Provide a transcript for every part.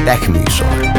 Tech műsor.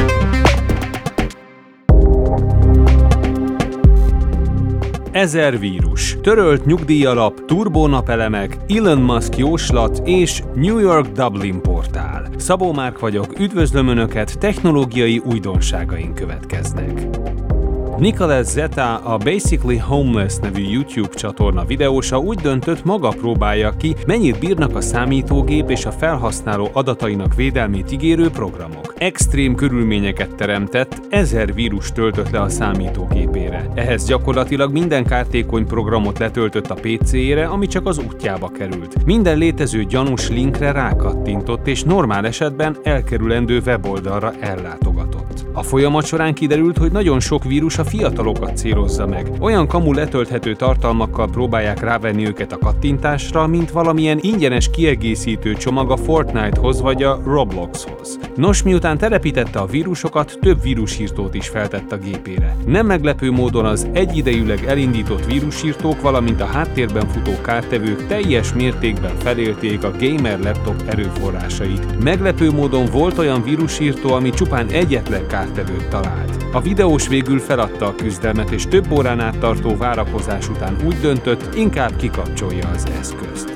Ezer vírus, törölt nyugdíjalap, turbónapelemek, Elon Musk jóslat és New York Dublin portál. Szabó Márk vagyok, üdvözlöm Önöket, technológiai újdonságaink következnek. Nicholas Zeta, a Basically Homeless nevű YouTube csatorna videósa úgy döntött, maga próbálja ki, mennyit bírnak a számítógép és a felhasználó adatainak védelmét ígérő programok. Extrém körülményeket teremtett, 1000 vírus töltött le a számítógépére. Ehhez gyakorlatilag minden kártékony programot letöltött a PC-ére, ami csak az útjába került. Minden létező gyanús linkre rákattintott, és normál esetben elkerülendő weboldalra ellátogatott. A folyamat során kiderült, hogy nagyon sok vírus a fiatalokat célozza meg. Olyan kamu letölthető tartalmakkal próbálják rávenni őket a kattintásra, mint valamilyen ingyenes kiegészítő csomag a Fortnite-hoz vagy a Robloxhoz. Nos, miután telepítette a vírusokat, több vírusírtót is feltett a gépére. Nem meglepő módon az egyidejűleg elindított vírusírtók, valamint a háttérben futó kártevők teljes mértékben felélték a gamer laptop erőforrásait. Meglepő módon volt olyan vírusírtó, ami csupán egyetlen kártevőt talált. A videós végül feladta a küzdelmet, és több órán át tartó várakozás után úgy döntött, inkább kikapcsolja az eszközt.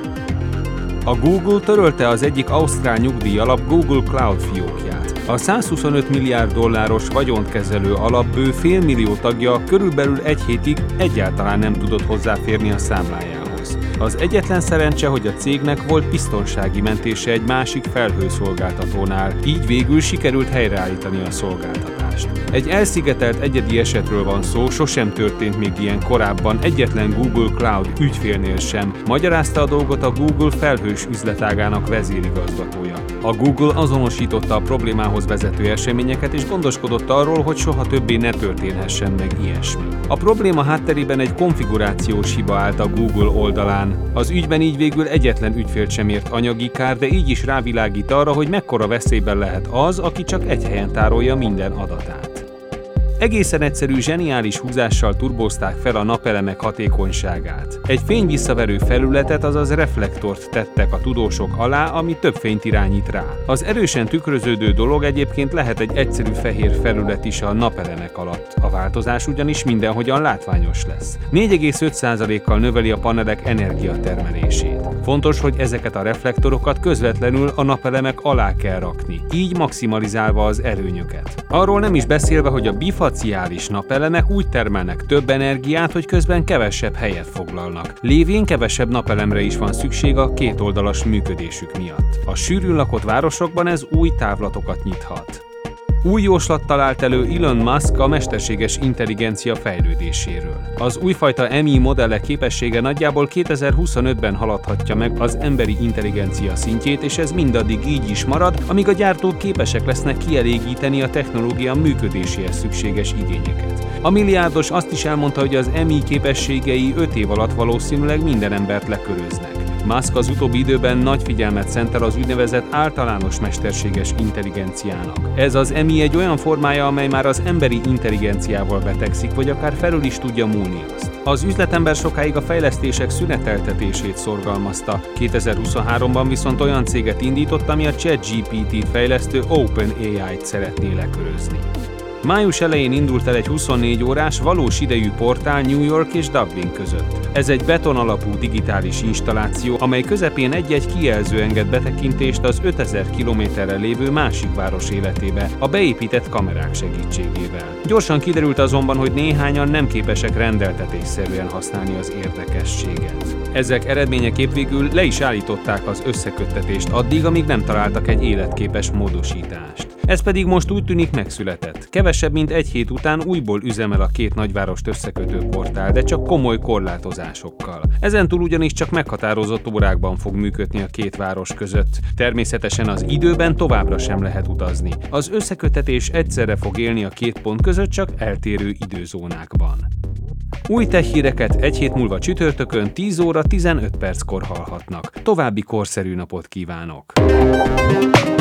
A Google törölte az egyik ausztrál nyugdíjalap Google Cloud fiókját. A 125 milliárd dolláros vagyont kezelő alap bő félmillió tagja körülbelül egy hétig egyáltalán nem tudott hozzáférni a számlájához. Az egyetlen szerencse, hogy a cégnek volt biztonsági mentése egy másik felhőszolgáltatónál, így végül sikerült helyreállítani a szolgáltatást. Egy elszigetelt egyedi esetről van szó, sosem történt még ilyen korábban egyetlen Google Cloud ügyfélnél sem, magyarázta a dolgot a Google felhős üzletágának vezérigazgatója. A Google azonosította a problémához vezető eseményeket és gondoskodott arról, hogy soha többé ne történhessen meg ilyesmi. A probléma hátterében egy konfigurációs hiba állt a Google oldalán. Az ügyben így végül egyetlen ügyfélt sem ért anyagi kár, de így is rávilágít arra, hogy mekkora veszélyben lehet az, aki csak egy helyen tárolja minden adatát. Egészen egyszerű, zseniális húzással turbózták fel a napelemek hatékonyságát. Egy fényvisszaverő felületet, azaz reflektort tettek a tudósok alá, ami több fényt irányít rá. Az erősen tükröződő dolog egyébként lehet egy egyszerű fehér felület is a napelemek alatt. A változás ugyanis mindenhogyan látványos lesz. 4,5%-kal növeli a panelek energiatermelését. Fontos, hogy ezeket a reflektorokat közvetlenül a napelemek alá kell rakni, így maximalizálva az előnyöket. Arról nem is beszélve, hogy a bifaciális napelemek úgy termelnek több energiát, hogy közben kevesebb helyet foglalnak. Lévén kevesebb napelemre is van szükség a kétoldalas működésük miatt. A sűrűn lakott városokban ez új távlatokat nyithat. Új jóslat talált elő Elon Musk a mesterséges intelligencia fejlődéséről. Az újfajta MI modellek képessége nagyjából 2025-ben haladhatja meg az emberi intelligencia szintjét, és ez mindaddig így is marad, amíg a gyártók képesek lesznek kielégíteni a technológia működéséhez szükséges igényeket. A milliárdos azt is elmondta, hogy az MI képességei 5 év alatt valószínűleg minden embert leköröznek. Musk az utóbbi időben nagy figyelmet szentel az úgynevezett általános mesterséges intelligenciának. Ez az MI egy olyan formája, amely már az emberi intelligenciával betegszik, vagy akár felül is tudja múlni azt. Az üzletember sokáig a fejlesztések szüneteltetését szorgalmazta. 2023-ban viszont olyan céget indított, ami a ChatGPT-t fejlesztő OpenAI-t szeretné lekörözni. Május elején indult el egy 24 órás valós idejű portál New York és Dublin között. Ez egy beton alapú digitális installáció, amely közepén egy-egy kijelző enged betekintést az 5000 kilométerre lévő másik város életébe, a beépített kamerák segítségével. Gyorsan kiderült azonban, hogy néhányan nem képesek rendeltetésszerűen használni az érdekességet. Ezek eredményeképp végül le is állították az összeköttetést addig, amíg nem találtak egy életképes módosítást. Ez pedig most úgy tűnik megszületett. Kevesebb mint egy hét után újból üzemel a két nagyvárost összekötő portál, de csak komoly korlátozásokkal. Ezentúl ugyanis csak meghatározott órákban fog működni a két város között. Természetesen az időben továbbra sem lehet utazni. Az összeköttetés egyszerre fog élni a két pont között, csak eltérő időzónákban. Új tech híreket egy hét múlva csütörtökön 10 óra 15 perckor hallhatnak. További korszerű napot kívánok!